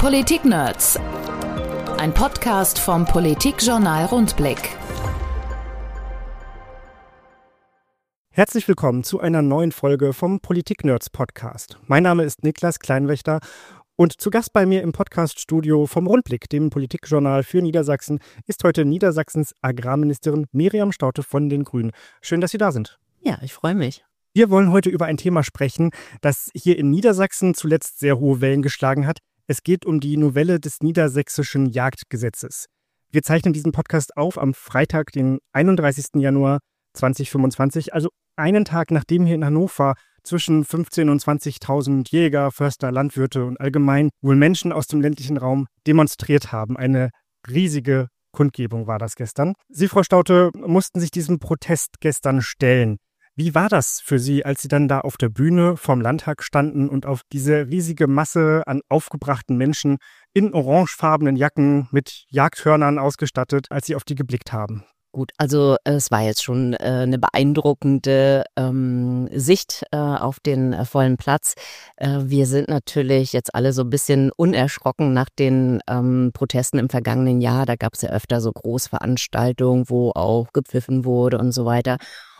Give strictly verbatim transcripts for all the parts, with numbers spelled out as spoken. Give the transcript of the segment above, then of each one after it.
Politik-Nerds. Ein Podcast vom Politikjournal Rundblick. Herzlich willkommen zu einer neuen Folge vom Politik-Nerds Podcast. Mein Name ist Niklas Kleinwächter und zu Gast bei mir im Podcaststudio vom Rundblick, dem Politikjournal für Niedersachsen, ist heute Niedersachsens Agrarministerin Miriam Staudte von den Grünen. Schön, dass Sie da sind. Ja, ich freue mich. Wir wollen heute über ein Thema sprechen, das hier in Niedersachsen zuletzt sehr hohe Wellen geschlagen hat. Es geht um die Novelle des niedersächsischen Jagdgesetzes. Wir zeichnen diesen Podcast auf am Freitag, den einunddreißigsten Januar zweitausendfünfundzwanzig, also einen Tag nachdem hier in Hannover zwischen fünfzehntausend und zwanzigtausend Jäger, Förster, Landwirte und allgemein wohl Menschen aus dem ländlichen Raum demonstriert haben. Eine riesige Kundgebung war das gestern. Sie, Frau Staudte, mussten sich diesem Protest gestern stellen. Wie war das für Sie, als Sie dann da auf der Bühne vorm Landtag standen und auf diese riesige Masse an aufgebrachten Menschen in orangefarbenen Jacken mit Jagdhörnern ausgestattet, als Sie auf die geblickt haben? Gut, also es war jetzt schon äh, eine beeindruckende ähm, Sicht äh, auf den äh, vollen Platz. Äh, wir sind natürlich jetzt alle so ein bisschen unerschrocken nach den ähm, Protesten im vergangenen Jahr. Da gab es ja öfter so Großveranstaltungen, wo auch gepfiffen wurde und so weiter.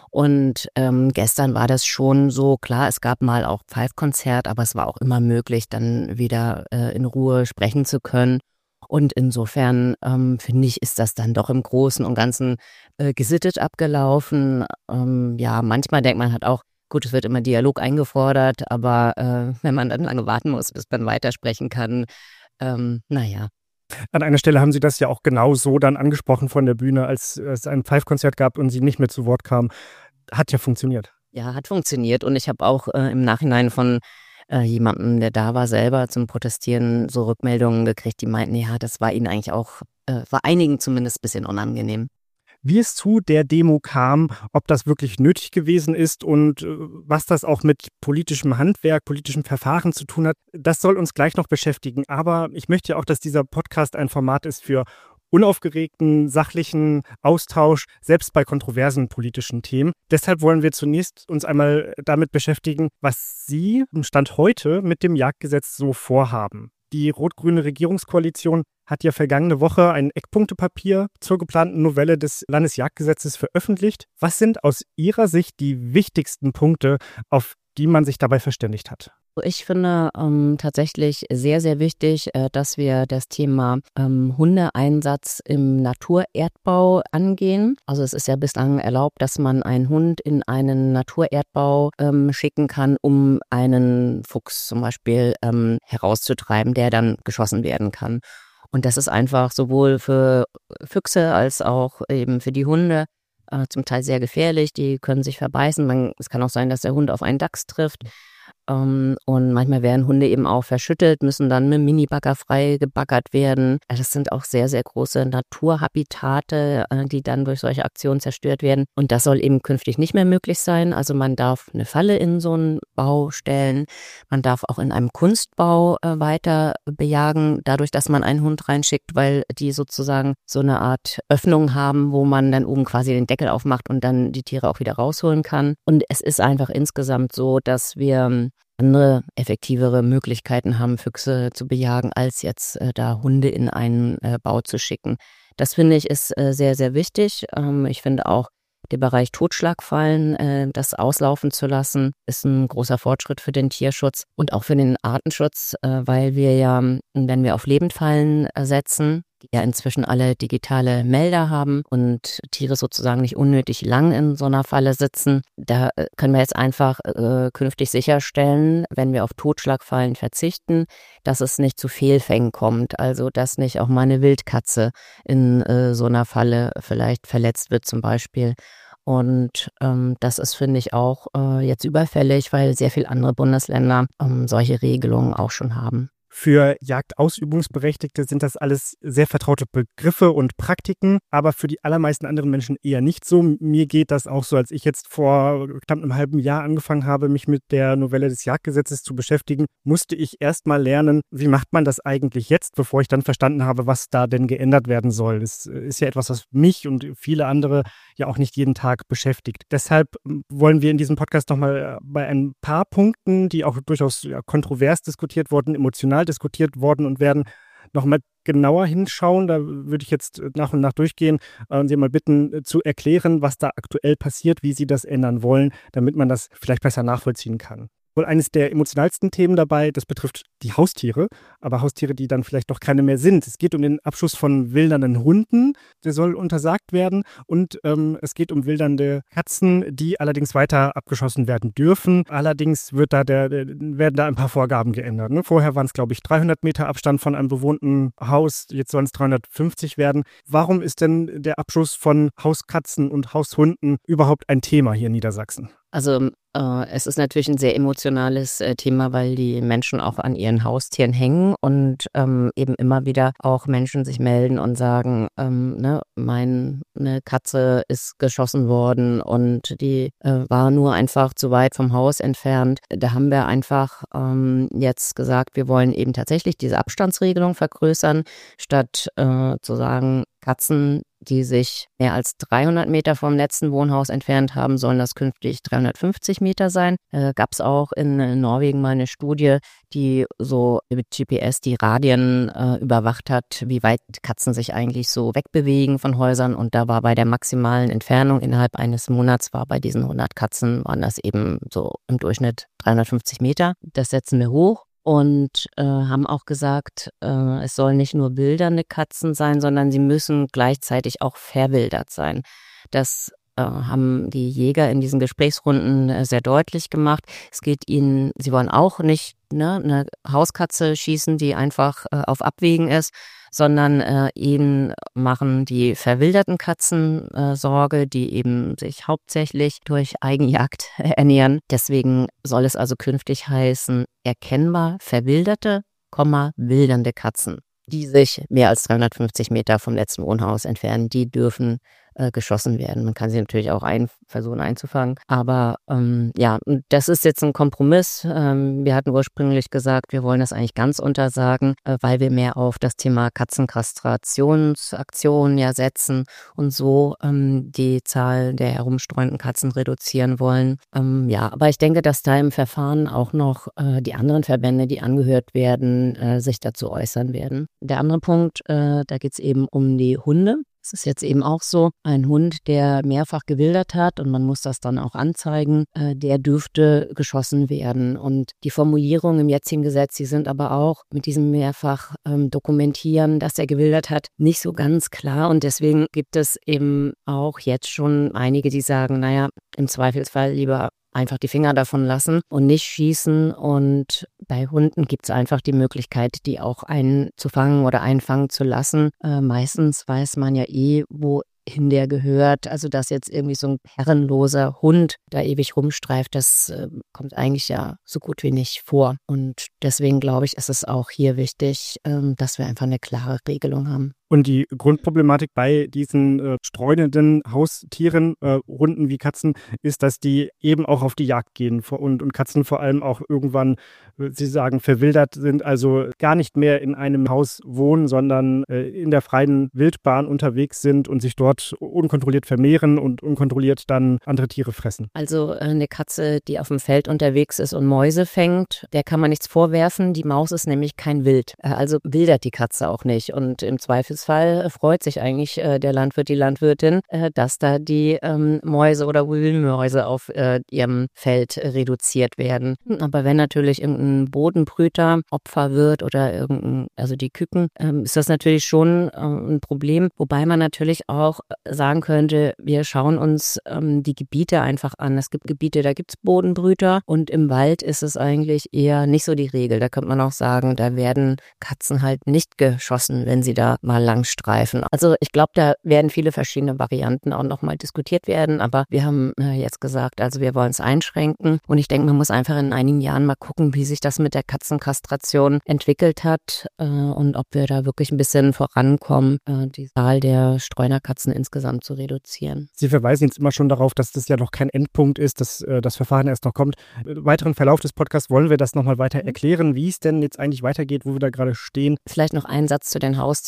Und ähm, gestern war das schon so, klar, es gab mal auch Pfeifkonzert, aber es war auch immer möglich, dann wieder äh, in Ruhe sprechen zu können. Und insofern, ähm, finde ich, ist das dann doch im Großen und Ganzen äh, gesittet abgelaufen. Ähm, ja, manchmal denkt man halt auch, gut, es wird immer Dialog eingefordert, aber äh, wenn man dann lange warten muss, bis man weitersprechen kann, ähm, naja. An einer Stelle haben Sie das ja auch genau so dann angesprochen von der Bühne, als es ein Pfeifkonzert gab und Sie nicht mehr zu Wort kamen. Hat ja funktioniert. Ja, hat funktioniert. Und ich habe auch äh, im Nachhinein von äh, jemandem, der da war, selber zum Protestieren so Rückmeldungen gekriegt, die meinten, ja, das war ihnen eigentlich auch, äh, war einigen zumindest ein bisschen unangenehm. Wie es zu der Demo kam, ob das wirklich nötig gewesen ist und äh, was das auch mit politischem Handwerk, politischem Verfahren zu tun hat, das soll uns gleich noch beschäftigen. Aber ich möchte ja auch, dass dieser Podcast ein Format ist für unaufgeregten, sachlichen Austausch, selbst bei kontroversen politischen Themen. Deshalb wollen wir zunächst uns einmal damit beschäftigen, was Sie im Stand heute mit dem Jagdgesetz so vorhaben. Die rot-grüne Regierungskoalition hat ja vergangene Woche ein Eckpunktepapier zur geplanten Novelle des Landesjagdgesetzes veröffentlicht. Was sind aus Ihrer Sicht die wichtigsten Punkte, auf die man sich dabei verständigt hat? Ich finde ähm, tatsächlich sehr, sehr wichtig, äh, dass wir das Thema ähm, Hundeeinsatz im Naturerdbau angehen. Also es ist ja bislang erlaubt, dass man einen Hund in einen Naturerdbau ähm, schicken kann, um einen Fuchs zum Beispiel ähm, herauszutreiben, der dann geschossen werden kann. Und das ist einfach sowohl für Füchse als auch eben für die Hunde äh, zum Teil sehr gefährlich. Die können sich verbeißen. Man, es kann auch sein, dass der Hund auf einen Dachs trifft. Um, und manchmal werden Hunde eben auch verschüttet, müssen dann mit dem Minibagger frei gebaggert werden. Das sind auch sehr, sehr große Naturhabitate, die dann durch solche Aktionen zerstört werden. Und das soll eben künftig nicht mehr möglich sein. Also man darf eine Falle in so einen Bau stellen. Man darf auch in einem Kunstbau äh, weiter bejagen, dadurch, dass man einen Hund reinschickt, weil die sozusagen so eine Art Öffnung haben, wo man dann oben quasi den Deckel aufmacht und dann die Tiere auch wieder rausholen kann. Und es ist einfach insgesamt so, dass wir andere, effektivere Möglichkeiten haben, Füchse zu bejagen, als jetzt äh, da Hunde in einen äh, Bau zu schicken. Das finde ich ist äh, sehr, sehr wichtig. Ähm, ich finde auch, der Bereich Totschlagfallen, äh, das auslaufen zu lassen, ist ein großer Fortschritt für den Tierschutz und auch für den Artenschutz, äh, weil wir ja, wenn wir auf Lebendfallen äh, setzen, die ja inzwischen alle digitale Melder haben und Tiere sozusagen nicht unnötig lang in so einer Falle sitzen, da äh, können wir jetzt einfach äh, künftig sicherstellen, wenn wir auf Totschlagfallen verzichten, dass es nicht zu Fehlfängen kommt, also dass nicht auch mal eine Wildkatze in äh, so einer Falle vielleicht verletzt wird zum Beispiel. Und ähm, das ist, finde ich, auch äh, jetzt überfällig, weil sehr viele andere Bundesländer ähm, solche Regelungen auch schon haben. Für Jagdausübungsberechtigte sind das alles sehr vertraute Begriffe und Praktiken, aber für die allermeisten anderen Menschen eher nicht so. Mir geht das auch so, als ich jetzt vor knapp einem halben Jahr angefangen habe, mich mit der Novelle des Jagdgesetzes zu beschäftigen, musste ich erst mal lernen, wie macht man das eigentlich jetzt, bevor ich dann verstanden habe, was da denn geändert werden soll. Das ist ja etwas, was mich und viele andere ja auch nicht jeden Tag beschäftigt. Deshalb wollen wir in diesem Podcast nochmal bei ein paar Punkten, die auch durchaus ja, kontrovers diskutiert wurden, emotional Mal diskutiert worden und werden noch mal genauer hinschauen. Da würde ich jetzt nach und nach durchgehen und Sie mal bitten, zu erklären, was da aktuell passiert, wie Sie das ändern wollen, damit man das vielleicht besser nachvollziehen kann. Wohl eines der emotionalsten Themen dabei, das betrifft die Haustiere, aber Haustiere, die dann vielleicht doch keine mehr sind. Es geht um den Abschuss von wildernden Hunden, der soll untersagt werden, und ähm, es geht um wildernde Katzen, die allerdings weiter abgeschossen werden dürfen. Allerdings wird da der, der, werden da ein paar Vorgaben geändert. Ne? Vorher waren es, glaube ich, dreihundert Meter Abstand von einem bewohnten Haus, jetzt sollen es dreihundertfünfzig werden. Warum ist denn der Abschuss von Hauskatzen und Haushunden überhaupt ein Thema hier in Niedersachsen? Also äh, es ist natürlich ein sehr emotionales äh, Thema, weil die Menschen auch an ihren Haustieren hängen und ähm, eben immer wieder auch Menschen sich melden und sagen, ähm, ne, meine Katze ist geschossen worden und die äh, war nur einfach zu weit vom Haus entfernt. Da haben wir einfach ähm, jetzt gesagt, wir wollen eben tatsächlich diese Abstandsregelung vergrößern, statt äh, zu sagen, Katzen, die sich mehr als dreihundert Meter vom letzten Wohnhaus entfernt haben, sollen das künftig dreihundertfünfzig Meter sein. Äh, gab es auch in, in Norwegen mal eine Studie, die so mit G P S die Radien äh, überwacht hat, wie weit Katzen sich eigentlich so wegbewegen von Häusern. Und da war bei der maximalen Entfernung innerhalb eines Monats, war bei diesen hundert Katzen, waren das eben so im Durchschnitt dreihundertfünfzig Meter. Das setzen wir hoch. Und äh, haben auch gesagt, äh, es sollen nicht nur wildernde Katzen sein, sondern sie müssen gleichzeitig auch verwildert sein. Das äh, haben die Jäger in diesen Gesprächsrunden äh, sehr deutlich gemacht. Es geht ihnen, sie wollen auch nicht ne, eine Hauskatze schießen, die einfach äh, auf Abwägen ist, sondern äh, ihnen machen die verwilderten Katzen äh, Sorge, die eben sich hauptsächlich durch Eigenjagd ernähren. Deswegen soll es also künftig heißen, erkennbar verwilderte, wildernde Katzen, die sich mehr als dreihundertfünfzig Meter vom letzten Wohnhaus entfernen, die dürfen äh, geschossen werden. Man kann sie natürlich auch ein, versuchen einzufangen. Aber ähm, ja, das ist jetzt ein Kompromiss. Ähm, wir hatten ursprünglich gesagt, wir wollen das eigentlich ganz untersagen, äh, weil wir mehr auf das Thema Katzenkastrationsaktionen ja setzen und so ähm, die Zahl der herumstreuenden Katzen reduzieren wollen. Ähm, ja, aber ich denke, dass da im Verfahren auch noch äh, die anderen Verbände, die angehört werden, äh, sich dazu äußern werden. Der andere Punkt, äh, da geht es eben um die Hunde. Es ist jetzt eben auch so, ein Hund, der mehrfach gewildert hat und man muss das dann auch anzeigen, äh, der dürfte geschossen werden. Und die Formulierungen im jetzigen Gesetz, die sind aber auch mit diesem mehrfach ähm, Dokumentieren, dass er gewildert hat, nicht so ganz klar. Und deswegen gibt es eben auch jetzt schon einige, die sagen, naja, im Zweifelsfall lieber einfach die Finger davon lassen und nicht schießen. Und bei Hunden gibt es einfach die Möglichkeit, die auch einzufangen oder einfangen zu lassen. Äh, meistens weiß man ja eh, wohin der gehört. Also dass jetzt irgendwie so ein herrenloser Hund da ewig rumstreift, das äh, kommt eigentlich ja so gut wie nicht vor. Und deswegen glaube ich, ist es auch hier wichtig, ähm, dass wir einfach eine klare Regelung haben. Und die Grundproblematik bei diesen äh, streunenden Haustieren, äh, Hunden wie Katzen, ist, dass die eben auch auf die Jagd gehen und, und Katzen vor allem auch irgendwann, äh, Sie sagen, verwildert sind, also gar nicht mehr in einem Haus wohnen, sondern äh, in der freien Wildbahn unterwegs sind und sich dort unkontrolliert vermehren und unkontrolliert dann andere Tiere fressen. Also äh, eine Katze, die auf dem Feld unterwegs ist und Mäuse fängt, der kann man nichts vorwerfen. Die Maus ist nämlich kein Wild. Äh, also wildert die Katze auch nicht. Und im Zweifelsfall freut sich eigentlich äh, der Landwirt, die Landwirtin, äh, dass da die ähm, Mäuse oder Wühlmäuse auf äh, ihrem Feld äh, reduziert werden. Aber wenn natürlich irgendein Bodenbrüter Opfer wird oder irgendein, also die Küken, ähm, ist das natürlich schon äh, ein Problem. Wobei man natürlich auch sagen könnte, wir schauen uns ähm, die Gebiete einfach an. Es gibt Gebiete, da gibt es Bodenbrüter und im Wald ist es eigentlich eher nicht so die Regel. Da könnte man auch sagen, da werden Katzen halt nicht geschossen, wenn sie da mal langstreifen. Also ich glaube, da werden viele verschiedene Varianten auch nochmal diskutiert werden, aber wir haben äh, jetzt gesagt, also wir wollen es einschränken und ich denke, man muss einfach in einigen Jahren mal gucken, wie sich das mit der Katzenkastration entwickelt hat äh, und ob wir da wirklich ein bisschen vorankommen, äh, die Zahl der Streunerkatzen insgesamt zu reduzieren. Sie verweisen jetzt immer schon darauf, dass das ja noch kein Endpunkt ist, dass äh, das Verfahren erst noch kommt. Im weiteren Verlauf des Podcasts wollen wir das nochmal weiter erklären, wie es denn jetzt eigentlich weitergeht, wo wir da gerade stehen. Vielleicht noch ein Satz zu den Haustieren, warum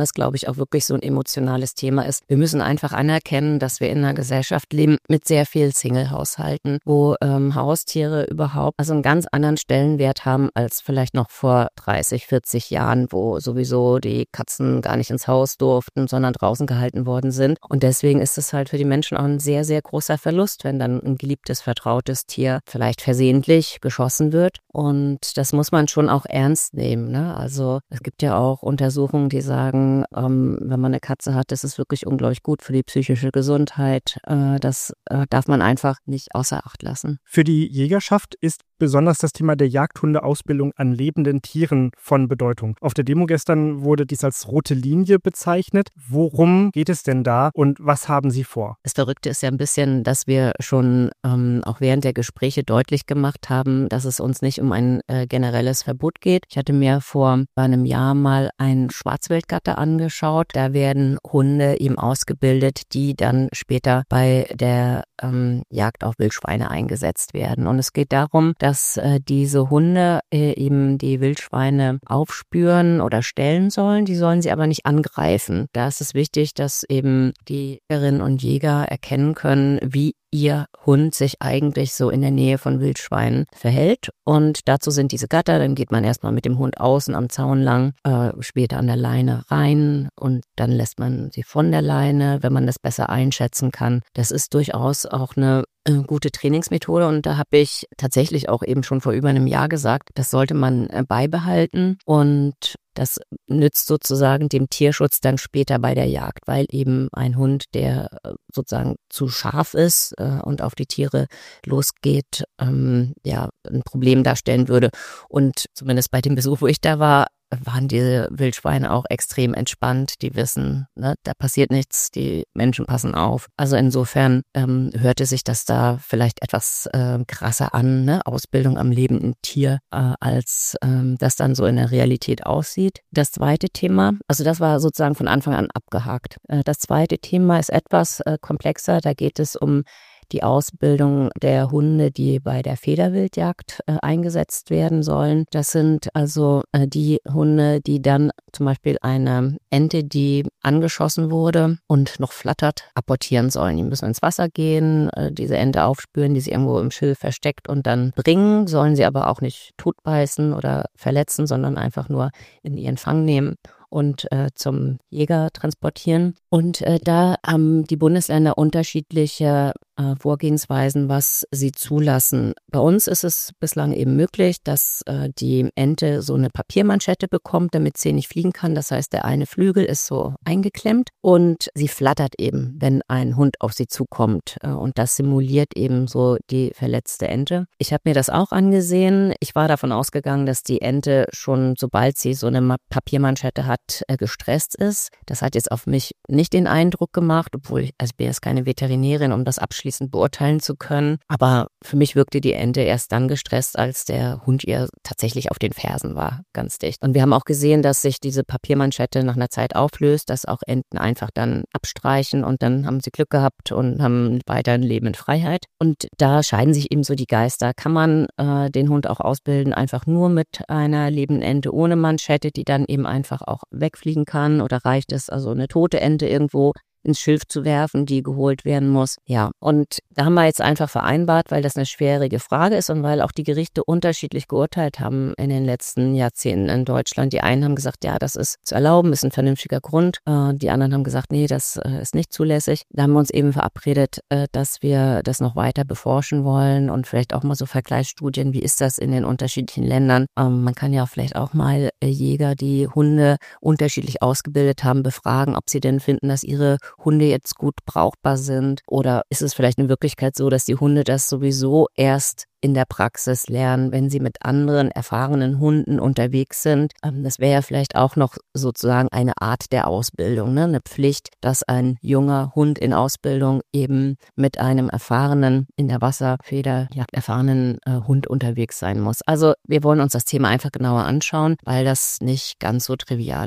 das, glaube ich, auch wirklich so ein emotionales Thema ist. Wir müssen einfach anerkennen, dass wir in einer Gesellschaft leben mit sehr viel Single-Haushalten, wo ähm, Haustiere überhaupt also einen ganz anderen Stellenwert haben als vielleicht noch vor dreißig, vierzig Jahren, wo sowieso die Katzen gar nicht ins Haus durften, sondern draußen gehalten worden sind. Und deswegen ist es halt für die Menschen auch ein sehr, sehr großer Verlust, wenn dann ein geliebtes, vertrautes Tier vielleicht versehentlich geschossen wird. Und das muss man schon auch ernst nehmen, ne? Also es gibt ja auch Untersuchungen, die sagen, ähm, wenn man eine Katze hat, das ist wirklich unglaublich gut für die psychische Gesundheit. Äh, das äh, darf man einfach nicht außer Acht lassen. Für die Jägerschaft ist besonders das Thema der Jagdhundeausbildung an lebenden Tieren von Bedeutung. Auf der Demo gestern wurde dies als rote Linie bezeichnet. Worum geht es denn da und was haben Sie vor? Das Verrückte ist ja ein bisschen, dass wir schon ähm, auch während der Gespräche deutlich gemacht haben, dass es uns nicht um ein äh, generelles Verbot geht. Ich hatte mir vor einem Jahr mal einen Schwarzwildgatter angeschaut. Da werden Hunde eben ausgebildet, die dann später bei der ähm, Jagd auf Wildschweine eingesetzt werden. Und es geht darum, dass äh, diese Hunde äh, eben die Wildschweine aufspüren oder stellen sollen. Die sollen sie aber nicht angreifen. Da ist es wichtig, dass eben die Jägerinnen und Jäger erkennen können, wie ihr Hund sich eigentlich so in der Nähe von Wildschweinen verhält. Und dazu sind diese Gatter, dann geht man erstmal mit dem Hund außen am Zaun lang, äh, später an der Leine rein und dann lässt man sie von der Leine, wenn man das besser einschätzen kann. Das ist durchaus auch eine äh, gute Trainingsmethode und da habe ich tatsächlich auch eben schon vor über einem Jahr gesagt, das sollte man äh, beibehalten und das nützt sozusagen dem Tierschutz dann später bei der Jagd, weil eben ein Hund, der sozusagen zu scharf ist äh, und auf die Tiere losgeht, ähm, ja, ein Problem darstellen würde. Und zumindest bei dem Besuch, wo ich da war, waren diese Wildschweine auch extrem entspannt. Die wissen, ne, da passiert nichts, die Menschen passen auf. Also insofern ähm, hörte sich das da vielleicht etwas äh, krasser an, ne? Ausbildung am lebenden Tier, äh, als ähm, das dann so in der Realität aussieht. Das zweite Thema, also das war sozusagen von Anfang an abgehakt. Äh, das zweite Thema ist etwas äh, komplexer, da geht es um die Ausbildung der Hunde, die bei der Federwildjagd äh, eingesetzt werden sollen. Das sind also äh, die Hunde, die dann zum Beispiel eine Ente, die angeschossen wurde und noch flattert, apportieren sollen. Die müssen ins Wasser gehen, äh, diese Ente aufspüren, die sie irgendwo im Schilf versteckt und dann bringen, sollen sie aber auch nicht totbeißen oder verletzen, sondern einfach nur in ihren Fang nehmen und äh, zum Jäger transportieren. Und äh, da haben die Bundesländer unterschiedliche äh, Vorgehensweisen, was sie zulassen. Bei uns ist es bislang eben möglich, dass äh, die Ente so eine Papiermanschette bekommt, damit sie nicht fliegen kann. Das heißt, der eine Flügel ist so eingeklemmt und sie flattert eben, wenn ein Hund auf sie zukommt. Äh, und das simuliert eben so die verletzte Ente. Ich habe mir das auch angesehen. Ich war davon ausgegangen, dass die Ente schon, sobald sie so eine Papiermanschette hat, gestresst ist. Das hat jetzt auf mich nicht den Eindruck gemacht, obwohl ich, also ich bin jetzt keine Veterinärin, um das abschließend beurteilen zu können. Aber für mich wirkte die Ente erst dann gestresst, als der Hund ihr tatsächlich auf den Fersen war, ganz dicht. Und wir haben auch gesehen, dass sich diese Papiermanschette nach einer Zeit auflöst, dass auch Enten einfach dann abstreichen und dann haben sie Glück gehabt und haben weiter ein Leben in Freiheit. Und da scheiden sich eben so die Geister. Kann man äh, den Hund auch ausbilden, einfach nur mit einer lebenden Ente ohne Manschette, die dann eben einfach auch wegfliegen kann, oder reicht es, also eine tote Ente irgendwo ins Schilf zu werfen, die geholt werden muss. Ja, und da haben wir jetzt einfach vereinbart, weil das eine schwierige Frage ist und weil auch die Gerichte unterschiedlich geurteilt haben in den letzten Jahrzehnten in Deutschland. Die einen haben gesagt, ja, das ist zu erlauben, ist ein vernünftiger Grund. Die anderen haben gesagt, nee, das ist nicht zulässig. Da haben wir uns eben verabredet, dass wir das noch weiter beforschen wollen und vielleicht auch mal so Vergleichsstudien, wie ist das in den unterschiedlichen Ländern. Man kann ja vielleicht auch mal Jäger, die Hunde unterschiedlich ausgebildet haben, befragen, ob sie denn finden, dass ihre Hunde jetzt gut brauchbar sind, oder ist es vielleicht in Wirklichkeit so, dass die Hunde das sowieso erst in der Praxis lernen, wenn sie mit anderen erfahrenen Hunden unterwegs sind. Das wäre ja vielleicht auch noch sozusagen eine Art der Ausbildung, ne? Eine Pflicht, dass ein junger Hund in Ausbildung eben mit einem erfahrenen, in der Wasserfederjagd erfahrenen äh, Hund unterwegs sein muss. Also wir wollen uns das Thema einfach genauer anschauen, weil das nicht ganz so trivial ist.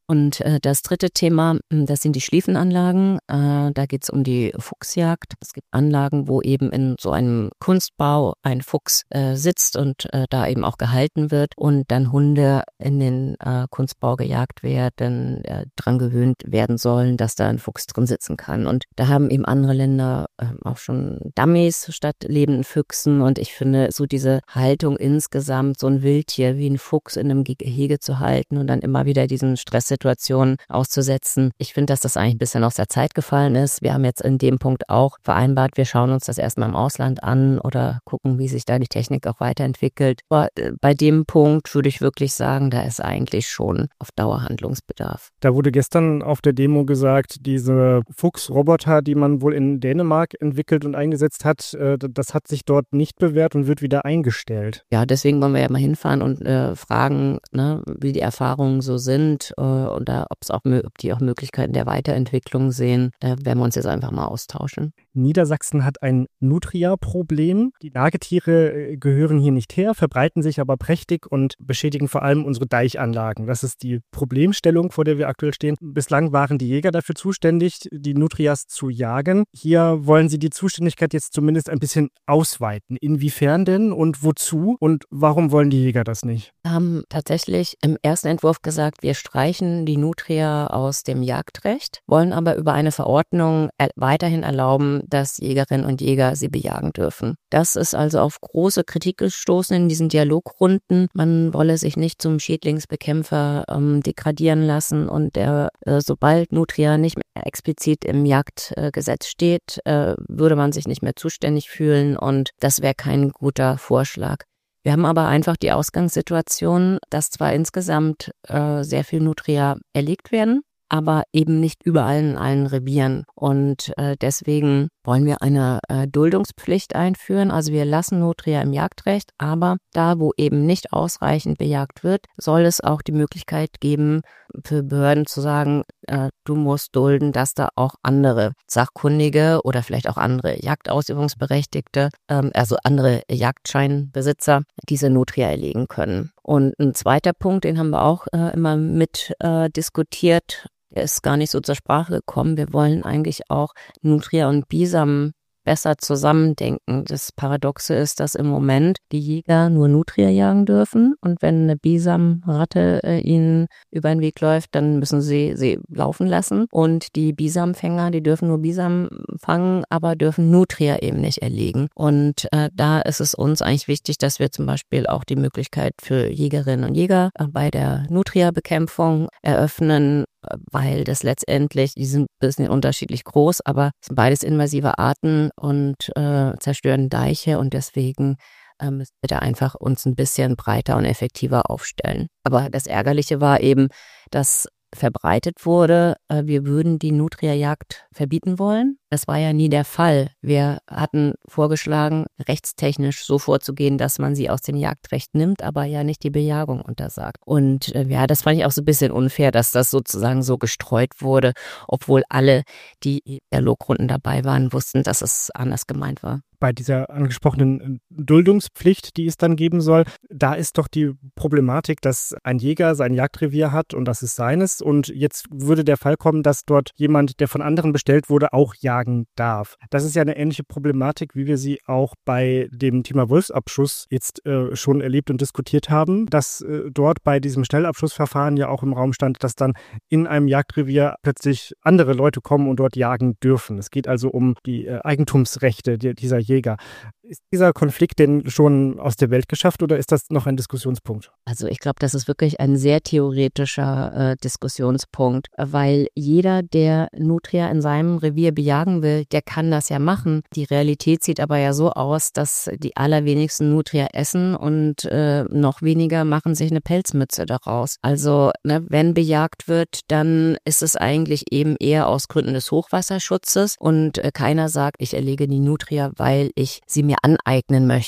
Und äh, das dritte Thema, das sind die Schlieffenanlagen. Äh, da geht es um die Fuchsjagd. Es gibt Anlagen, wo eben in so einem Kunstbau ein Fuchs äh, sitzt und äh, da eben auch gehalten wird und dann Hunde in den äh, Kunstbau gejagt werden, äh, dran gewöhnt werden sollen, dass da ein Fuchs drin sitzen kann. Und da haben eben andere Länder äh, auch schon Dummies statt lebenden Füchsen. Und ich finde, so diese Haltung insgesamt, so ein Wildtier wie ein Fuchs in einem Gehege zu halten und dann immer wieder diesen Stresssituationen auszusetzen. Ich finde, dass das eigentlich ein bisschen aus der Zeit gefallen ist. Wir haben jetzt in dem Punkt auch vereinbart, wir schauen uns das erstmal im Ausland an oder gucken, wie sich da die Technik auch weiterentwickelt. Aber bei dem Punkt würde ich wirklich sagen, da ist eigentlich schon auf Dauer Handlungsbedarf. Da wurde gestern auf der Demo gesagt, diese Fuchsroboter, die man wohl in Dänemark entwickelt und eingesetzt hat, das hat sich dort nicht bewährt und wird wieder eingestellt. Ja, deswegen wollen wir ja mal hinfahren und äh, fragen, ne, wie die Erfahrungen so sind äh, und da, ob's auch, ob die auch Möglichkeiten der Weiterentwicklung sehen. Da werden wir uns jetzt einfach mal austauschen. Niedersachsen hat ein Nutria-Problem. Die Nagetiere gehören hier nicht her, verbreiten sich aber prächtig und beschädigen vor allem unsere Deichanlagen. Das ist die Problemstellung, vor der wir aktuell stehen. Bislang waren die Jäger dafür zuständig, die Nutrias zu jagen. Hier wollen sie die Zuständigkeit jetzt zumindest ein bisschen ausweiten. Inwiefern denn und wozu? Und warum wollen die Jäger das nicht? Wir haben tatsächlich im ersten Entwurf gesagt, wir streichen die Nutria aus dem Jagdrecht, wollen aber über eine Verordnung weiterhin erlauben, dass Jägerinnen und Jäger sie bejagen dürfen. Das ist also auf große Kritik gestoßen in diesen Dialogrunden. Man wolle sich nicht zum Schädlingsbekämpfer ähm, degradieren lassen und der, äh, sobald Nutria nicht mehr explizit im Jagdgesetz äh, steht, äh, würde man sich nicht mehr zuständig fühlen und das wäre kein guter Vorschlag. Wir haben aber einfach die Ausgangssituation, dass zwar insgesamt äh, sehr viel Nutria erlegt werden, aber eben nicht überall in allen Revieren. Und äh, deswegen wollen wir eine äh, Duldungspflicht einführen. Also wir lassen Nutria im Jagdrecht, aber da, wo eben nicht ausreichend bejagt wird, soll es auch die Möglichkeit geben, für Behörden zu sagen, äh, du musst dulden, dass da auch andere Sachkundige oder vielleicht auch andere Jagdausübungsberechtigte, ähm, also andere Jagdscheinbesitzer, diese Nutria erlegen können. Und ein zweiter Punkt, den haben wir auch äh, immer mit äh, diskutiert, der ist gar nicht so zur Sprache gekommen. Wir wollen eigentlich auch Nutria und Bisam besser zusammendenken. Das Paradoxe ist, dass im Moment die Jäger nur Nutria jagen dürfen und wenn eine Bisamratte äh, ihnen über den Weg läuft, dann müssen sie sie laufen lassen und die Bisamfänger, die dürfen nur Bisam fangen, aber dürfen Nutria eben nicht erlegen. Und äh, da ist es uns eigentlich wichtig, dass wir zum Beispiel auch die Möglichkeit für Jägerinnen und Jäger äh, bei der Nutria-Bekämpfung eröffnen, weil das letztendlich, die sind ein bisschen unterschiedlich groß, aber es sind beides invasive Arten und äh, zerstören Deiche und deswegen äh, müssen wir da einfach uns ein bisschen breiter und effektiver aufstellen. Aber das Ärgerliche war eben, dass verbreitet wurde, äh, wir würden die Nutria-Jagd verbieten wollen. Das war ja nie der Fall. Wir hatten vorgeschlagen, rechtstechnisch so vorzugehen, dass man sie aus dem Jagdrecht nimmt, aber ja nicht die Bejagung untersagt. Und äh, ja, das fand ich auch so ein bisschen unfair, dass das sozusagen so gestreut wurde, obwohl alle, die in Dialogrunden dabei waren, wussten, dass es anders gemeint war. Bei dieser angesprochenen Duldungspflicht, die es dann geben soll, da ist doch die Problematik, dass ein Jäger sein Jagdrevier hat und das ist seines und jetzt würde der Fall kommen, dass dort jemand, der von anderen bestellt wurde, auch jagen darf. Das ist ja eine ähnliche Problematik, wie wir sie auch bei dem Thema Wolfsabschuss jetzt äh, schon erlebt und diskutiert haben, dass äh, dort bei diesem Schnellabschussverfahren ja auch im Raum stand, dass dann in einem Jagdrevier plötzlich andere Leute kommen und dort jagen dürfen. Es geht also um die äh, Eigentumsrechte die, dieser Jäger. Jäger. Ist dieser Konflikt denn schon aus der Welt geschafft oder ist das noch ein Diskussionspunkt? Also ich glaube, das ist wirklich ein sehr theoretischer äh, Diskussionspunkt, weil jeder, der Nutria in seinem Revier bejagen will, der kann das ja machen. Die Realität sieht aber ja so aus, dass die allerwenigsten Nutria essen und äh, noch weniger machen sich eine Pelzmütze daraus. Also ne, wenn bejagt wird, dann ist es eigentlich eben eher aus Gründen des Hochwasserschutzes und äh, keiner sagt, ich erlege die Nutria, weil ich sie mir aneignen möchte.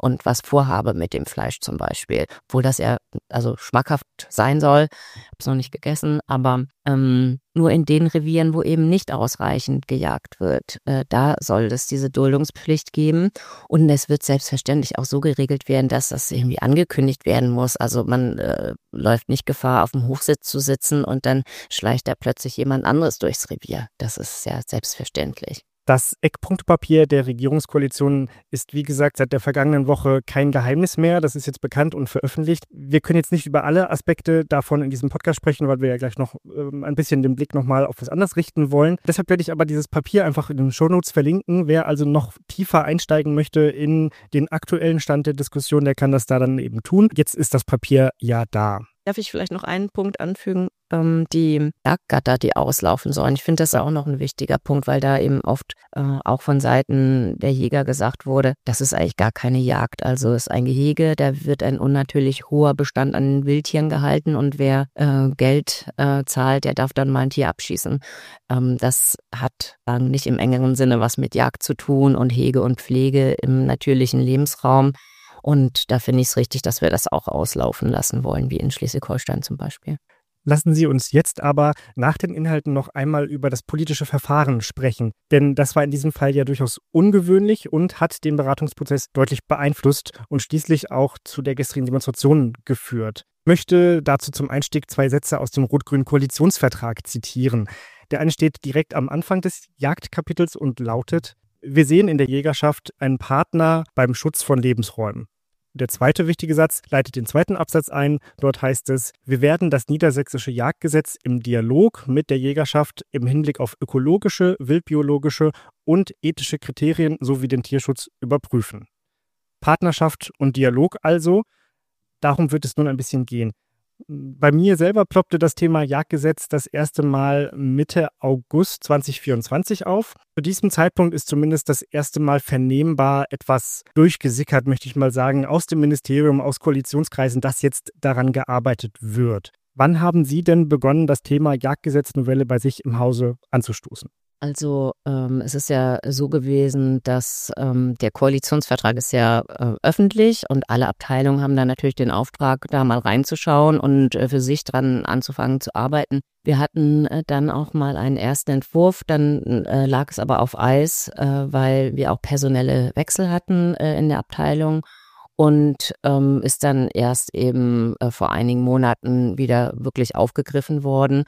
und was vorhabe mit dem Fleisch zum Beispiel. Obwohl das ja also schmackhaft sein soll, habe es noch nicht gegessen, aber ähm, nur in den Revieren, wo eben nicht ausreichend gejagt wird, äh, da soll es diese Duldungspflicht geben. Und es wird selbstverständlich auch so geregelt werden, dass das irgendwie angekündigt werden muss. Also man äh, läuft nicht Gefahr, auf dem Hochsitz zu sitzen und dann schleicht da plötzlich jemand anderes durchs Revier. Das ist ja selbstverständlich. Das Eckpunktepapier der Regierungskoalition ist, wie gesagt, seit der vergangenen Woche kein Geheimnis mehr. Das ist jetzt bekannt und veröffentlicht. Wir können jetzt nicht über alle Aspekte davon in diesem Podcast sprechen, weil wir ja gleich noch ähm, ein bisschen den Blick nochmal auf was anderes richten wollen. Deshalb werde ich aber dieses Papier einfach in den Shownotes verlinken. Wer also noch tiefer einsteigen möchte in den aktuellen Stand der Diskussion, der kann das da dann eben tun. Jetzt ist das Papier ja da. Darf ich vielleicht noch einen Punkt anfügen? Ähm, die Jagdgatter, die auslaufen sollen. Ich finde das auch noch ein wichtiger Punkt, weil da eben oft äh, auch von Seiten der Jäger gesagt wurde, das ist eigentlich gar keine Jagd. Also es ist ein Gehege, da wird ein unnatürlich hoher Bestand an Wildtieren gehalten und wer äh, Geld äh, zahlt, der darf dann mal ein Tier abschießen. Ähm, das hat äh, nicht im engeren Sinne was mit Jagd zu tun und Hege und Pflege im natürlichen Lebensraum. Und da finde ich es richtig, dass wir das auch auslaufen lassen wollen, wie in Schleswig-Holstein zum Beispiel. Lassen Sie uns jetzt aber nach den Inhalten noch einmal über das politische Verfahren sprechen. Denn das war in diesem Fall ja durchaus ungewöhnlich und hat den Beratungsprozess deutlich beeinflusst und schließlich auch zu der gestrigen Demonstration geführt. Ich möchte dazu zum Einstieg zwei Sätze aus dem rot-grünen Koalitionsvertrag zitieren. Der eine steht direkt am Anfang des Jagdkapitels und lautet: Wir sehen in der Jägerschaft einen Partner beim Schutz von Lebensräumen. Der zweite wichtige Satz leitet den zweiten Absatz ein. Dort heißt es: Wir werden das niedersächsische Jagdgesetz im Dialog mit der Jägerschaft im Hinblick auf ökologische, wildbiologische und ethische Kriterien sowie den Tierschutz überprüfen. Partnerschaft und Dialog also. Darum wird es nun ein bisschen gehen. Bei mir selber ploppte das Thema Jagdgesetz das erste Mal Mitte August zwanzig vierundzwanzig auf. Zu diesem Zeitpunkt ist zumindest das erste Mal vernehmbar etwas durchgesickert, möchte ich mal sagen, aus dem Ministerium, aus Koalitionskreisen, dass jetzt daran gearbeitet wird. Wann haben Sie denn begonnen, das Thema Jagdgesetznovelle bei sich im Hause anzustoßen? Also ähm, es ist ja so gewesen, dass ähm, der Koalitionsvertrag ist ja äh, öffentlich und alle Abteilungen haben dann natürlich den Auftrag, da mal reinzuschauen und äh, für sich dran anzufangen zu arbeiten. Wir hatten äh, dann auch mal einen ersten Entwurf, dann äh, lag es aber auf Eis, äh, weil wir auch personelle Wechsel hatten äh, in der Abteilung. Und ähm, ist dann erst eben äh, vor einigen Monaten wieder wirklich aufgegriffen worden.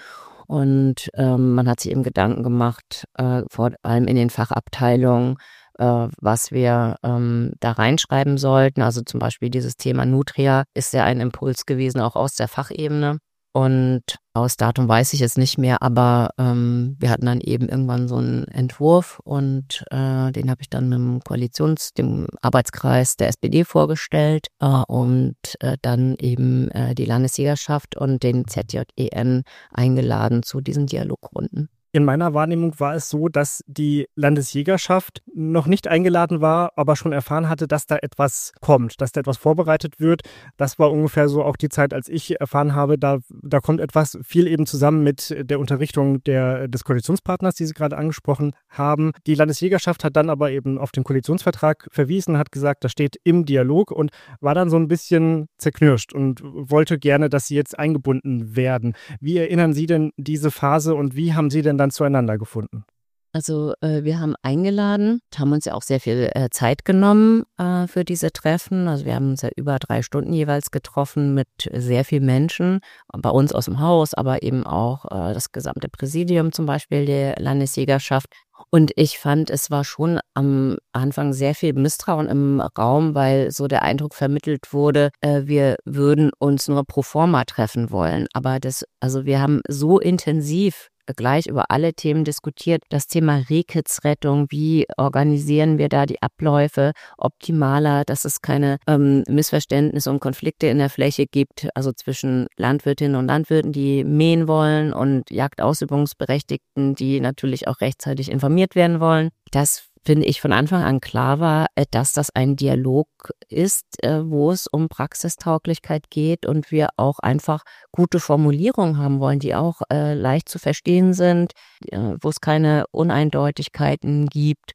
Und ähm, man hat sich eben Gedanken gemacht, äh, vor allem in den Fachabteilungen, äh, was wir ähm, da reinschreiben sollten. Also zum Beispiel dieses Thema Nutria ist ja ein Impuls gewesen, auch aus der Fachebene. Und aus Datum weiß ich jetzt nicht mehr, aber ähm, wir hatten dann eben irgendwann so einen Entwurf und äh, den habe ich dann mit dem Koalitions-, dem Arbeitskreis der S P D vorgestellt äh, und äh, dann eben äh, die Landesjägerschaft und den Z J E N eingeladen zu diesen Dialogrunden. In meiner Wahrnehmung war es so, dass die Landesjägerschaft noch nicht eingeladen war, aber schon erfahren hatte, dass da etwas kommt, dass da etwas vorbereitet wird. Das war ungefähr so auch die Zeit, als ich erfahren habe, da, da kommt etwas, viel eben zusammen mit der Unterrichtung der, des Koalitionspartners, die Sie gerade angesprochen haben. Die Landesjägerschaft hat dann aber eben auf den Koalitionsvertrag verwiesen, hat gesagt, das steht im Dialog und war dann so ein bisschen zerknirscht und wollte gerne, dass Sie jetzt eingebunden werden. Wie erinnern Sie denn diese Phase und wie haben Sie denn dann zueinander gefunden? Also äh, wir haben eingeladen, haben uns ja auch sehr viel äh, Zeit genommen äh, für diese Treffen. Also wir haben uns ja über drei Stunden jeweils getroffen mit sehr vielen Menschen, bei uns aus dem Haus, aber eben auch äh, das gesamte Präsidium zum Beispiel der Landesjägerschaft. Und ich fand, es war schon am Anfang sehr viel Misstrauen im Raum, weil so der Eindruck vermittelt wurde, äh, wir würden uns nur pro forma treffen wollen. Aber das, also wir haben so intensiv gleich über alle Themen diskutiert. Das Thema Rehkitzrettung, wie organisieren wir da die Abläufe optimaler, dass es keine ähm, Missverständnisse und Konflikte in der Fläche gibt, also zwischen Landwirtinnen und Landwirten, die mähen wollen und Jagdausübungsberechtigten, die natürlich auch rechtzeitig informiert werden wollen. Das finde ich von Anfang an klar war, dass das ein Dialog ist, wo es um Praxistauglichkeit geht und wir auch einfach gute Formulierungen haben wollen, die auch leicht zu verstehen sind, wo es keine Uneindeutigkeiten gibt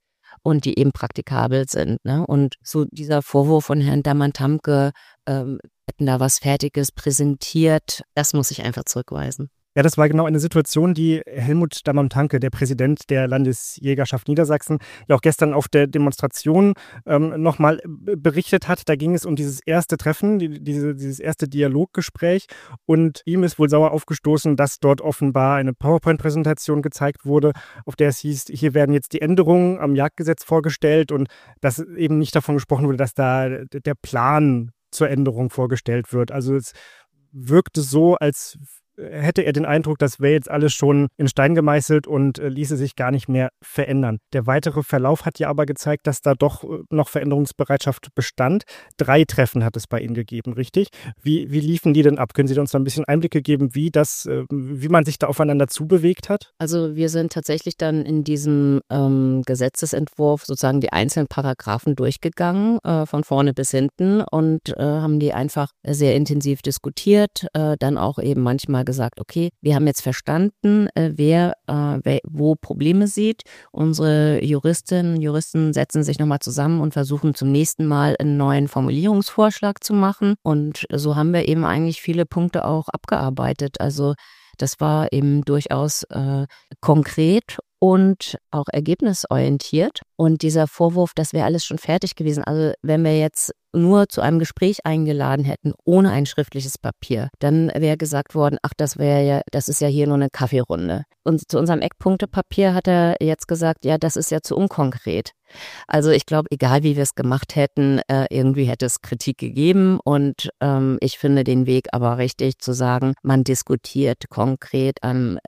und die eben praktikabel sind. Ne? Und so dieser Vorwurf von Herrn Damantamke, ähm, hätten da was Fertiges präsentiert, das muss ich einfach zurückweisen. Ja, das war genau eine Situation, die Helmut Damantamke, der Präsident der Landesjägerschaft Niedersachsen, ja auch gestern auf der Demonstration ähm, nochmal berichtet hat. Da ging es um dieses erste Treffen, die, diese, dieses erste Dialoggespräch. Und ihm ist wohl sauer aufgestoßen, dass dort offenbar eine PowerPoint-Präsentation gezeigt wurde, auf der es hieß, hier werden jetzt die Änderungen am Jagdgesetz vorgestellt und dass eben nicht davon gesprochen wurde, dass da der Plan zur Änderung vorgestellt wird. Also es wirkte so, als hätte er den Eindruck, das wäre jetzt alles schon in Stein gemeißelt und äh, ließe sich gar nicht mehr verändern. Der weitere Verlauf hat ja aber gezeigt, dass da doch äh, noch Veränderungsbereitschaft bestand. Drei Treffen hat es bei Ihnen gegeben, richtig? Wie, wie liefen die denn ab? Können Sie da uns da ein bisschen Einblicke geben, wie das, äh, wie man sich da aufeinander zubewegt hat? Also wir sind tatsächlich dann in diesem ähm, Gesetzesentwurf sozusagen die einzelnen Paragraphen durchgegangen, äh, von vorne bis hinten und äh, haben die einfach sehr intensiv diskutiert, äh, dann auch eben manchmal gesagt, okay, wir haben jetzt verstanden, äh, wer, äh, wer wo Probleme sieht. Unsere Juristinnen und Juristen setzen sich nochmal zusammen und versuchen zum nächsten Mal einen neuen Formulierungsvorschlag zu machen. Und so haben wir eben eigentlich viele Punkte auch abgearbeitet. Also das war eben durchaus äh, konkret und auch ergebnisorientiert. Und dieser Vorwurf, das wäre alles schon fertig gewesen. Also wenn wir jetzt nur zu einem Gespräch eingeladen hätten, ohne ein schriftliches Papier, dann wäre gesagt worden, ach, das wäre ja, das ist ja hier nur eine Kaffeerunde. Und zu unserem Eckpunktepapier hat er jetzt gesagt, ja, das ist ja zu unkonkret. Also ich glaube, egal wie wir es gemacht hätten, äh, irgendwie hätte es Kritik gegeben und ähm, ich finde den Weg aber richtig zu sagen, man diskutiert konkret an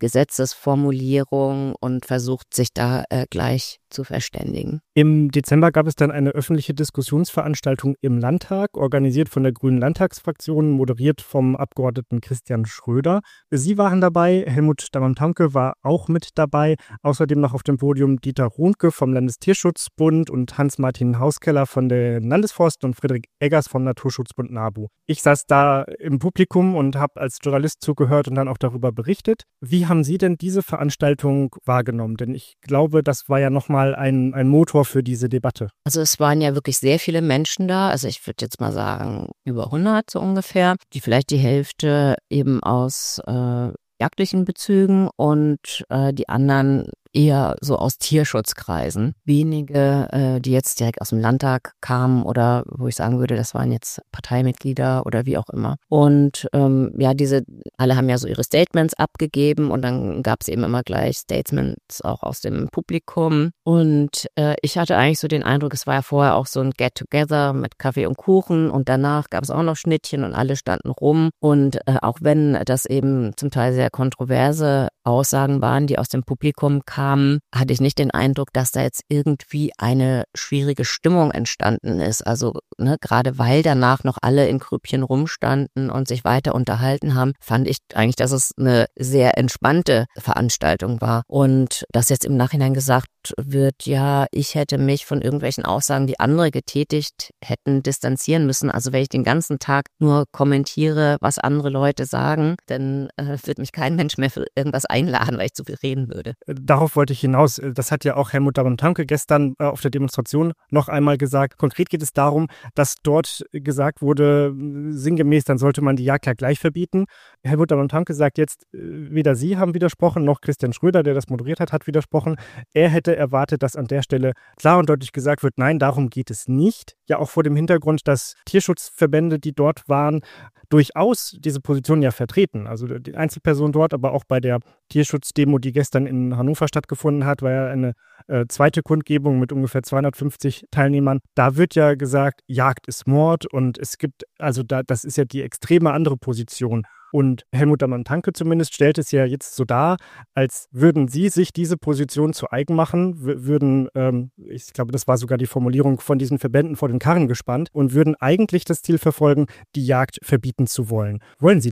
Gesetzesformulierung und versucht sich da äh, gleich zu verständigen. Im Dezember gab es dann eine öffentliche Diskussionsveranstaltung im Landtag, organisiert von der Grünen Landtagsfraktion, moderiert vom Abgeordneten Christian Schröder. Sie waren dabei, Helmut Damantamke war auch mit dabei, außerdem noch auf dem Podium Dieter Ruhnke vom Landestierschutzbund und Hans-Martin Hauskeller von den Landesforsten und Friedrich Eggers vom Naturschutzbund NABU. Ich saß da im Publikum und habe als Journalist zugehört und dann auch darüber berichtet. Wie haben Sie denn diese Veranstaltung wahrgenommen? Denn ich glaube, das war ja nochmal ein, ein Motor für diese Debatte. Also es waren ja wirklich sehr viele Menschen da, also ich würde jetzt mal sagen über hundert so ungefähr, die vielleicht die Hälfte eben aus äh, jagdlichen Bezügen und äh, die anderen eher so aus Tierschutzkreisen. Wenige, äh, die jetzt direkt aus dem Landtag kamen oder wo ich sagen würde, das waren jetzt Parteimitglieder oder wie auch immer. Und ähm, ja, diese, alle haben ja so ihre Statements abgegeben und dann gab es eben immer gleich Statements auch aus dem Publikum. Und äh, ich hatte eigentlich so den Eindruck, es war ja vorher auch so ein Get-Together mit Kaffee und Kuchen und danach gab es auch noch Schnittchen und alle standen rum. Und äh, auch wenn das eben zum Teil sehr kontroverse Aussagen waren, die aus dem Publikum kamen, hatte ich nicht den Eindruck, dass da jetzt irgendwie eine schwierige Stimmung entstanden ist. Also ne, gerade weil danach noch alle in Grüppchen rumstanden und sich weiter unterhalten haben, fand ich eigentlich, dass es eine sehr entspannte Veranstaltung war. Und dass jetzt im Nachhinein gesagt wird, ja, ich hätte mich von irgendwelchen Aussagen, die andere getätigt hätten, distanzieren müssen. Also wenn ich den ganzen Tag nur kommentiere, was andere Leute sagen, dann äh, wird mich kein Mensch mehr für irgendwas einladen, weil ich zu viel reden würde. Darauf wollte ich hinaus. Das hat ja auch Helmut Damantamke gestern äh, auf der Demonstration noch einmal gesagt. Konkret geht es darum, dass dort gesagt wurde, sinngemäß, dann sollte man die Jagd ja gleich verbieten. Helmut Damantamke sagt jetzt, äh, weder Sie haben widersprochen, noch Christian Schröder, der das moderiert hat, hat widersprochen. Er hätte erwartet, dass an der Stelle klar und deutlich gesagt wird, nein, darum geht es nicht. Ja, auch vor dem Hintergrund, dass Tierschutzverbände, die dort waren, durchaus diese Position ja vertreten. Also die Einzelperson dort, aber auch bei der Tierschutzdemo, die gestern in Hannover stattgefunden hat, war ja eine äh, zweite Kundgebung mit ungefähr zweihundertfünfzig Teilnehmern. Da wird ja gesagt, Jagd ist Mord und es gibt, also da, das ist ja die extreme andere Position. Und Helmut Damantamke zumindest stellt es ja jetzt so dar, als würden Sie sich diese Position zu eigen machen, w- würden, ähm, ich glaube, das war sogar die Formulierung, von diesen Verbänden vor den Karren gespannt und würden eigentlich das Ziel verfolgen, die Jagd verbieten zu wollen. Wollen Sie das?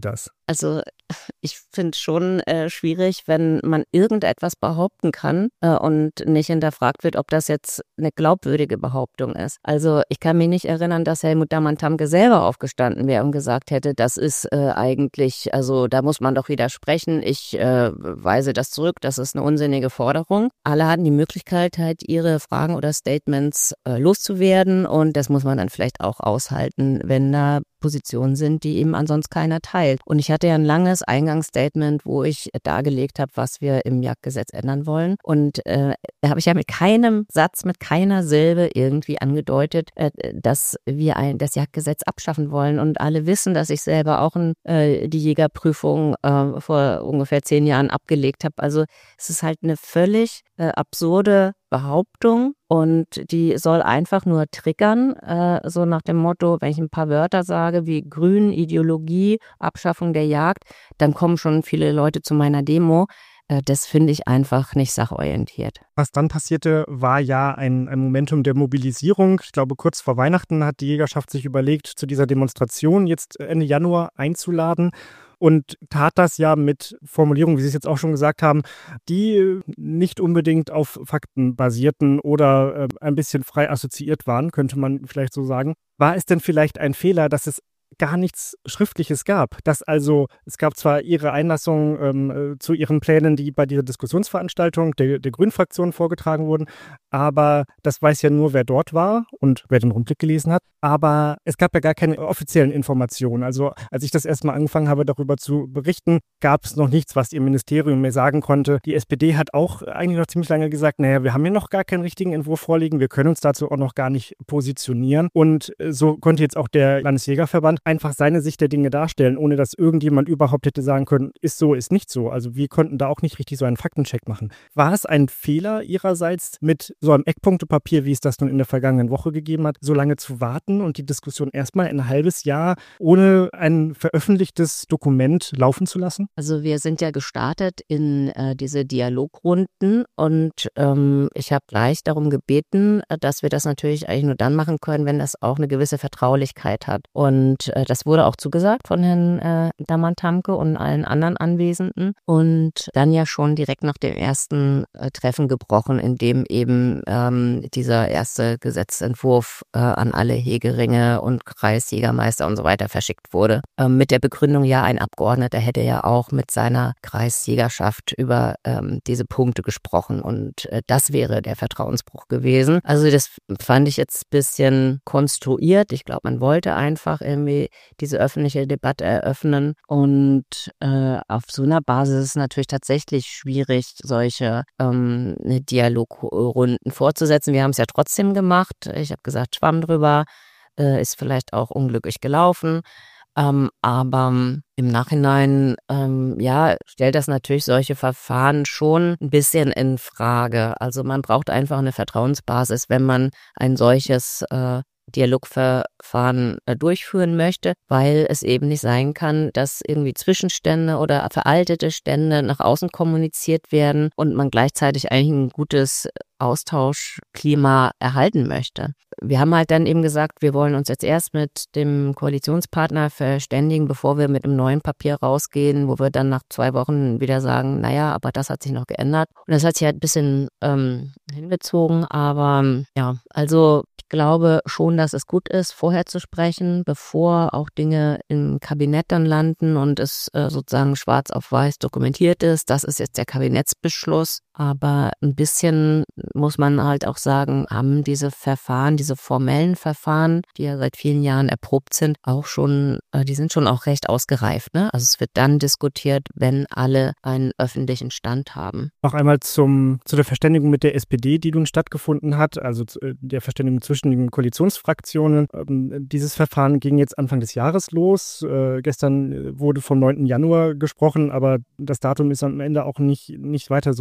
Also ich finde es schon äh, schwierig, wenn man irgendetwas behaupten kann äh, und nicht hinterfragt wird, ob das jetzt eine glaubwürdige Behauptung ist. Also ich kann mich nicht erinnern, dass Helmut Damann-Tamke selber aufgestanden wäre und gesagt hätte, das ist äh, eigentlich, also da muss man doch widersprechen. Ich äh, weise das zurück, das ist eine unsinnige Forderung. Alle hatten die Möglichkeit, halt ihre Fragen oder Statements äh, loszuwerden und das muss man dann vielleicht auch aushalten, wenn da Positionen sind, die eben ansonsten keiner teilt. Und ich hatte ja ein langes Eingangsstatement, wo ich dargelegt habe, was wir im Jagdgesetz ändern wollen. Und äh, da habe ich ja mit keinem Satz, mit keiner Silbe irgendwie angedeutet, äh, dass wir ein, das Jagdgesetz abschaffen wollen. Und alle wissen, dass ich selber auch ein, äh, die Jägerprüfung äh, vor ungefähr zehn Jahren abgelegt habe. Also es ist halt eine völlig äh, absurde Behauptung und die soll einfach nur triggern, äh, so nach dem Motto, wenn ich ein paar Wörter sage wie Grün, Ideologie, Abschaffung der Jagd, dann kommen schon viele Leute zu meiner Demo. Äh, das finde ich einfach nicht sachorientiert. Was dann passierte, war ja ein, ein Momentum der Mobilisierung. Ich glaube, kurz vor Weihnachten hat die Jägerschaft sich überlegt, zu dieser Demonstration jetzt Ende Januar einzuladen. Und tat das ja mit Formulierungen, wie Sie es jetzt auch schon gesagt haben, die nicht unbedingt auf Fakten basierten oder äh, ein bisschen frei assoziiert waren, könnte man vielleicht so sagen. War es denn vielleicht ein Fehler, dass es gar nichts Schriftliches gab? Dass also, es gab zwar Ihre Einlassung ähm, zu Ihren Plänen, die bei dieser Diskussionsveranstaltung der, der Grünen-Fraktion vorgetragen wurden, aber das weiß ja nur, wer dort war und wer den Rundblick gelesen hat. Aber es gab ja gar keine offiziellen Informationen. Also als ich das erstmal angefangen habe, darüber zu berichten, gab es noch nichts, was Ihr Ministerium mir sagen konnte. Die S P D hat auch eigentlich noch ziemlich lange gesagt, naja, wir haben hier noch gar keinen richtigen Entwurf vorliegen, wir können uns dazu auch noch gar nicht positionieren. Und so konnte jetzt auch der Landesjägerverband einfach seine Sicht der Dinge darstellen, ohne dass irgendjemand überhaupt hätte sagen können, ist so, ist nicht so. Also wir konnten da auch nicht richtig so einen Faktencheck machen. War es ein Fehler Ihrerseits, mit so einem Eckpunktepapier, wie es das nun in der vergangenen Woche gegeben hat, so lange zu warten und die Diskussion erstmal ein halbes Jahr ohne ein veröffentlichtes Dokument laufen zu lassen? Also wir sind ja gestartet in äh, diese Dialogrunden und ähm, ich habe gleich darum gebeten, dass wir das natürlich eigentlich nur dann machen können, wenn das auch eine gewisse Vertraulichkeit hat. Und äh, das wurde auch zugesagt von Herrn äh, Damann-Tamke und allen anderen Anwesenden und dann ja schon direkt nach dem ersten äh, Treffen gebrochen, in dem eben ähm, dieser erste Gesetzentwurf äh, an alle Hegeringe und Kreisjägermeister und so weiter verschickt wurde. Ähm, mit der Begründung, ja, ein Abgeordneter hätte ja auch mit seiner Kreisjägerschaft über ähm, diese Punkte gesprochen und äh, das wäre der Vertrauensbruch gewesen. Also das fand ich jetzt ein bisschen konstruiert. Ich glaube, man wollte einfach irgendwie diese öffentliche Debatte eröffnen und äh, auf so einer Basis ist es natürlich tatsächlich schwierig, solche ähm, Dialogrunden fortzusetzen. Wir haben es ja trotzdem gemacht. Ich habe gesagt, schwamm drüber, äh, ist vielleicht auch unglücklich gelaufen. Ähm, aber im Nachhinein, ähm, ja, stellt das natürlich solche Verfahren schon ein bisschen in Frage. Also man braucht einfach eine Vertrauensbasis, wenn man ein solches äh, Dialogverfahren äh, durchführen möchte, weil es eben nicht sein kann, dass irgendwie Zwischenstände oder veraltete Stände nach außen kommuniziert werden und man gleichzeitig eigentlich ein gutes Austauschklima erhalten möchte. Wir haben halt dann eben gesagt, wir wollen uns jetzt erst mit dem Koalitionspartner verständigen, bevor wir mit einem neuen Papier rausgehen, wo wir dann nach zwei Wochen wieder sagen, naja, aber das hat sich noch geändert. Und das hat sich halt ein bisschen ähm, hingezogen, aber ja, also ich glaube schon, dass es gut ist, vorher zu sprechen, bevor auch Dinge im Kabinett dann landen und es äh, sozusagen schwarz auf weiß dokumentiert ist. Das ist jetzt der Kabinettsbeschluss, aber ein bisschen muss man halt auch sagen, haben diese Verfahren, diese formellen Verfahren, die ja seit vielen Jahren erprobt sind, auch schon, die sind schon auch recht ausgereift, ne? Also es wird dann diskutiert, wenn alle einen öffentlichen Stand haben. Noch einmal zum, zu der Verständigung mit der S P D, die nun stattgefunden hat, also der Verständigung zwischen den Koalitionsfraktionen. Dieses Verfahren ging jetzt Anfang des Jahres los. Äh, gestern wurde vom neunten Januar gesprochen, aber das Datum ist am Ende auch nicht, nicht weiter so wichtig. Es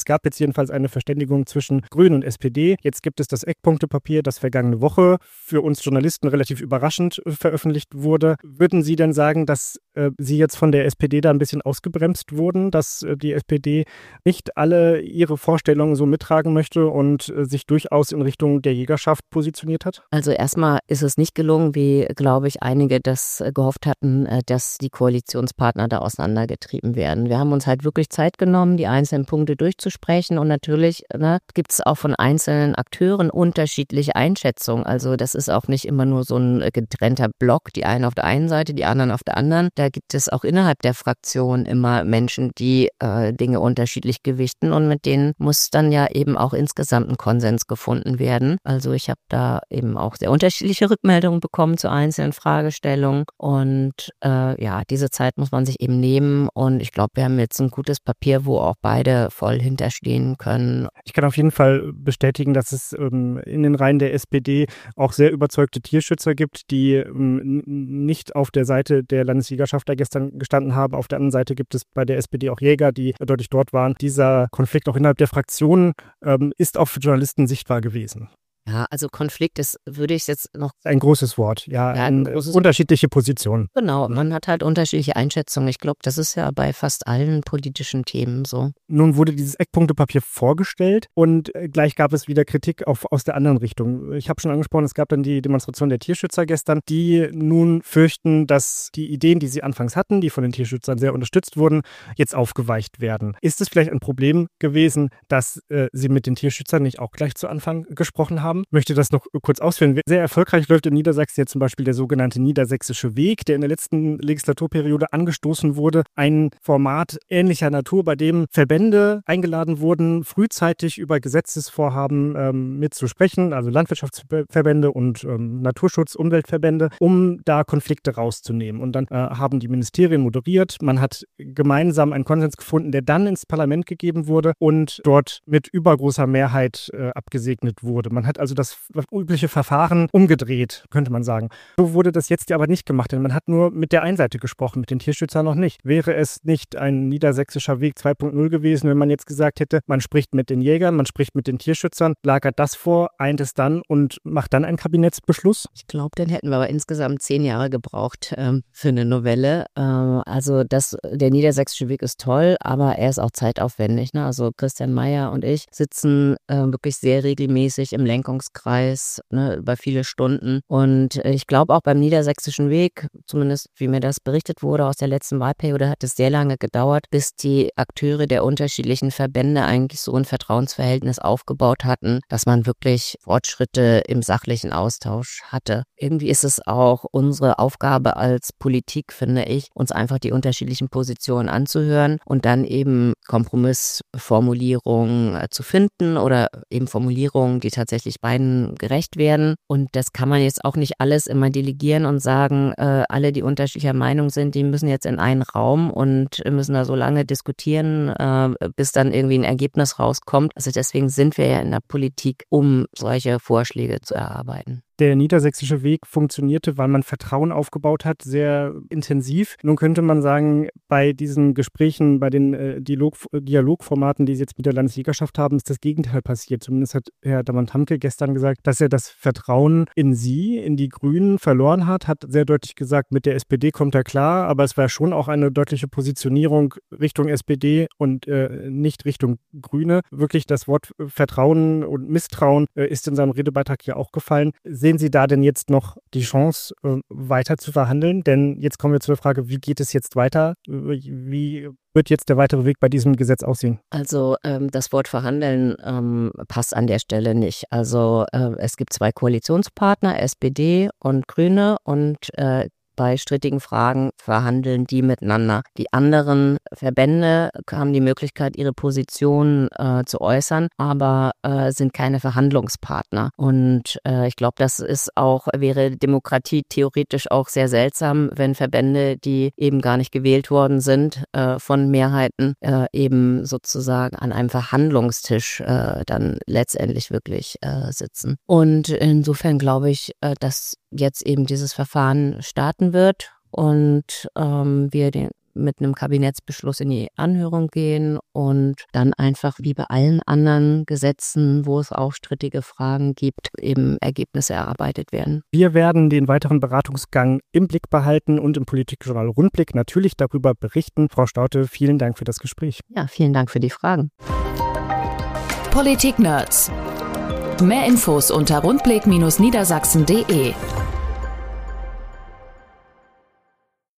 gab jetzt jedenfalls eine Verständigung zwischen Grünen und S P D. Jetzt gibt es das Eckpunktepapier, das vergangene Woche für uns Journalisten relativ überraschend veröffentlicht wurde. Würden Sie denn sagen, dass äh, Sie jetzt von der S P D da ein bisschen ausgebremst wurden, dass äh, die S P D nicht alle ihre Vorstellungen so mittragen möchte und äh, sich durchaus in Richtung der Jägerschaft positioniert hat? Also erstmal ist es nicht gelungen, wie, glaube ich, einige das gehofft hatten, äh, dass die Koalitionspartner da auseinandergetrieben werden. Wir haben uns halt wirklich Zeit genommen, die einzelnen Punkte durchzusprechen und natürlich ne, gibt es auch von einzelnen Akteuren unterschiedliche Einschätzungen. Also das ist auch nicht immer nur so ein getrennter Block, die einen auf der einen Seite, die anderen auf der anderen. Da gibt es auch innerhalb der Fraktion immer Menschen, die äh, Dinge unterschiedlich gewichten und mit denen muss dann ja eben auch insgesamt ein Konsens gefunden werden. Also ich habe da eben auch sehr unterschiedliche Rückmeldungen bekommen zu einzelnen Fragestellungen und äh, ja, diese Zeit muss man sich eben nehmen und ich glaube, wir haben jetzt ein gutes Papier, wo auch beide voll hinterstehen können. Ich kann auf jeden Fall bestätigen, dass es ähm, in den Reihen der S P D auch sehr überzeugte Tierschützer gibt, die ähm, nicht auf der Seite der Landesjägerschaft da gestern gestanden haben. Auf der anderen Seite gibt es bei der S P D auch Jäger, die deutlich dort waren. Dieser Konflikt auch innerhalb der Fraktion ähm, ist auch für Journalisten sichtbar gewesen. Ja, also Konflikt ist, würde ich jetzt noch... Ein großes Wort, ja, ja ein großes unterschiedliche Positionen. Genau, man hat halt unterschiedliche Einschätzungen. Ich glaube, das ist ja bei fast allen politischen Themen so. Nun wurde dieses Eckpunktepapier vorgestellt und gleich gab es wieder Kritik auf, aus der anderen Richtung. Ich habe schon angesprochen, es gab dann die Demonstration der Tierschützer gestern, die nun fürchten, dass die Ideen, die sie anfangs hatten, die von den Tierschützern sehr unterstützt wurden, jetzt aufgeweicht werden. Ist es vielleicht ein Problem gewesen, dass äh, sie mit den Tierschützern nicht auch gleich zu Anfang gesprochen haben? Ich möchte das noch kurz ausführen. Sehr erfolgreich läuft in Niedersachsen jetzt zum Beispiel der sogenannte Niedersächsische Weg, der in der letzten Legislaturperiode angestoßen wurde. Ein Format ähnlicher Natur, bei dem Verbände eingeladen wurden, frühzeitig über Gesetzesvorhaben ähm, mitzusprechen, also Landwirtschaftsverbände und ähm, Naturschutz-, Umweltverbände, um da Konflikte rauszunehmen. Und dann äh, haben die Ministerien moderiert. Man hat gemeinsam einen Konsens gefunden, der dann ins Parlament gegeben wurde und dort mit übergroßer Mehrheit äh, abgesegnet wurde. Man hat also das übliche Verfahren umgedreht, könnte man sagen. So wurde das jetzt ja aber nicht gemacht, denn man hat nur mit der einen Seite gesprochen, mit den Tierschützern noch nicht. Wäre es nicht ein niedersächsischer Weg zwei Punkt null gewesen, wenn man jetzt gesagt hätte, man spricht mit den Jägern, man spricht mit den Tierschützern, lagert das vor, eint es dann und macht dann einen Kabinettsbeschluss? Ich glaube, dann hätten wir aber insgesamt zehn Jahre gebraucht ähm, für eine Novelle. Ähm, also das, der niedersächsische Weg ist toll, aber er ist auch zeitaufwendig. Ne? Also Christian Mayer und ich sitzen äh, wirklich sehr regelmäßig im Lenkungskreis ne, über viele Stunden. Und ich glaube auch beim niedersächsischen Weg, zumindest wie mir das berichtet wurde aus der letzten Wahlperiode, hat es sehr lange gedauert, bis die Akteure der unterschiedlichen Verbände eigentlich so ein Vertrauensverhältnis aufgebaut hatten, dass man wirklich Fortschritte im sachlichen Austausch hatte. Irgendwie ist es auch unsere Aufgabe als Politik, finde ich, uns einfach die unterschiedlichen Positionen anzuhören und dann eben Kompromissformulierungen zu finden oder eben Formulierungen, die tatsächlich beiden gerecht werden. Und das kann man jetzt auch nicht alles immer delegieren und sagen, äh, alle, die unterschiedlicher Meinung sind, die müssen jetzt in einen Raum und müssen da so lange diskutieren, äh, bis dann irgendwie ein Ergebnis rauskommt. Also deswegen sind wir ja in der Politik, um solche Vorschläge zu erarbeiten. Der niedersächsische Weg funktionierte, weil man Vertrauen aufgebaut hat, sehr intensiv. Nun könnte man sagen, bei diesen Gesprächen, bei den äh, Dialog, Dialogformaten, die Sie jetzt mit der Landesjägerschaft haben, ist das Gegenteil passiert. Zumindest hat Herr Dammann-Tamke gestern gesagt, dass er das Vertrauen in Sie, in die Grünen verloren hat, hat sehr deutlich gesagt, mit der S P D kommt er klar, aber es war schon auch eine deutliche Positionierung Richtung S P D und äh, nicht Richtung Grüne. Wirklich das Wort Vertrauen und Misstrauen äh, ist in seinem Redebeitrag ja auch gefallen. Sehen Sie da denn jetzt noch die Chance, äh, weiter zu verhandeln? Denn jetzt kommen wir zur Frage, wie geht es jetzt weiter? Wie wird jetzt der weitere Weg bei diesem Gesetz aussehen? Also ähm, das Wort verhandeln ähm, passt an der Stelle nicht. Also äh, es gibt zwei Koalitionspartner, S P D und Grüne und äh, bei strittigen Fragen verhandeln die miteinander. Die anderen Verbände haben die Möglichkeit, ihre Position äh, zu äußern, aber äh, sind keine Verhandlungspartner. Und äh, ich glaube, das ist auch, wäre Demokratie theoretisch auch sehr seltsam, wenn Verbände, die eben gar nicht gewählt worden sind äh, von Mehrheiten, äh, eben sozusagen an einem Verhandlungstisch äh, dann letztendlich wirklich äh, sitzen. Und insofern glaube ich, äh, dass jetzt eben dieses Verfahren starten wird und ähm, wir den mit einem Kabinettsbeschluss in die Anhörung gehen und dann einfach wie bei allen anderen Gesetzen, wo es auch strittige Fragen gibt, eben Ergebnisse erarbeitet werden. Wir werden den weiteren Beratungsgang im Blick behalten und im Politikjournal Rundblick natürlich darüber berichten. Frau Staudte, vielen Dank für das Gespräch. Ja, vielen Dank für die Fragen. Politik-Nerds. Mehr Infos unter rundblick Bindestrich niedersachsen Punkt de.